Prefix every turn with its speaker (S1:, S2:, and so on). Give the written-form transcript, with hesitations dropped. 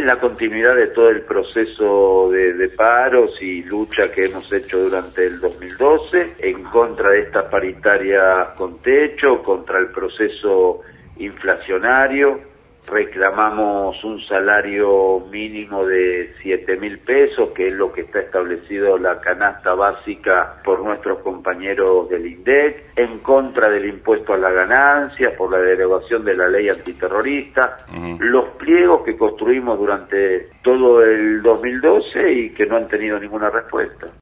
S1: es la continuidad de todo el proceso de paros y lucha que hemos hecho durante el 2012 en contra de esta paritaria con techo, contra el proceso inflacionario. Reclamamos un salario mínimo de 7.000 pesos, que es lo que está establecido la canasta básica por nuestros compañeros del INDEC, en contra del impuesto a la ganancia, por la derogación de la ley antiterrorista, los pliegos que construimos durante todo el 2012 y que no han tenido ninguna respuesta.